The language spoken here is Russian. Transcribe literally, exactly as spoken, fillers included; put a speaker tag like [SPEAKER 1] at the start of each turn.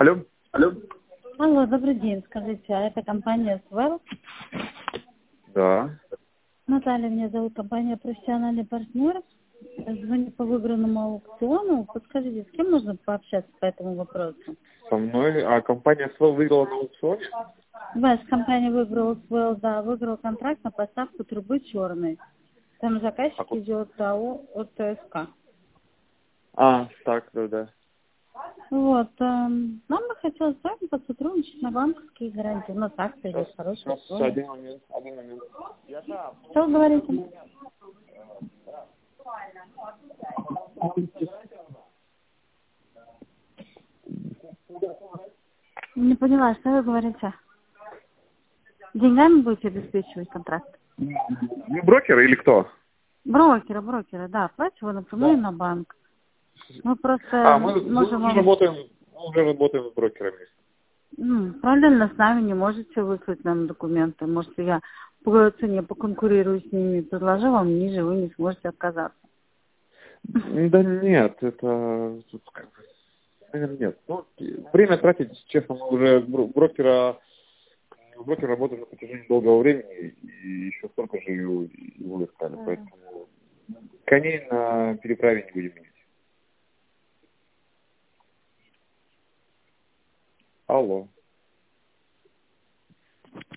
[SPEAKER 1] Алло.
[SPEAKER 2] Алло. Алло, добрый день. Скажите, а это компания Swell?
[SPEAKER 1] Да.
[SPEAKER 2] Наталья меня зовут, компания «Профессиональный партнер». Звоню по выигранному аукциону. Подскажите, с кем можно пообщаться по этому вопросу?
[SPEAKER 1] Со мной. А компания Swell выиграла на аукционе?
[SPEAKER 2] Ваша компания выиграла Swell, да, выиграла контракт на поставку трубы черной. Там заказчик
[SPEAKER 1] А,
[SPEAKER 2] идет АО ОТСК.
[SPEAKER 1] а, так, да, да.
[SPEAKER 2] Вот, эм, нам бы хотелось с вами посотрудничать на банковские гарантии. У нас акция
[SPEAKER 1] Сейчас,
[SPEAKER 2] идет, хорошие
[SPEAKER 1] сейчас,
[SPEAKER 2] условия.
[SPEAKER 1] один момент, один момент.
[SPEAKER 2] Что вы говорите? Не поняла, что вы говорите? Деньгами будете обеспечивать контракт?
[SPEAKER 1] Вы брокер или кто?
[SPEAKER 2] Брокеры, брокеры, да, платите вы напрямую на банк. Мы просто
[SPEAKER 1] А, мы, мы
[SPEAKER 2] можем
[SPEAKER 1] уже
[SPEAKER 2] вам...
[SPEAKER 1] работаем, мы уже работаем с брокерами.
[SPEAKER 2] Ну, параллельно с нами не можете выслать нам документы. Может, я по цене поконкурирую с ними, предложу вам ниже, вы не сможете отказаться.
[SPEAKER 1] Да нет, это тут как бы, наверное, нет. Ну, время тратить, честно, мы уже бро- брокера, брокер работает на протяжении долгого времени, и еще столько же его, его искали, поэтому коней на переправе не будем менять. Алло.